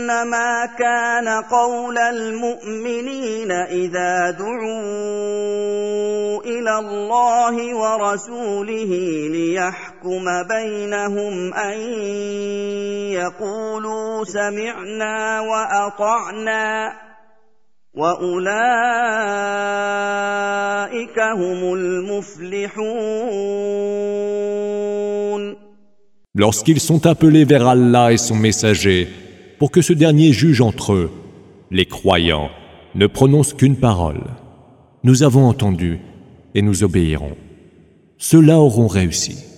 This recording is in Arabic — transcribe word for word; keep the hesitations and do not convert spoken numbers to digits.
إنما كان قول المؤمنين إذا دعوا إلى الله ورسوله ليحكم بينهم أن يقولوا سمعنا وأطعنا وأولئك هم المفلحون. Lorsqu'ils sont appelés vers Allah et son messager, pour que ce dernier juge entre eux, les croyants ne prononcent qu'une parole. Nous avons entendu et nous obéirons. Ceux-là auront réussi.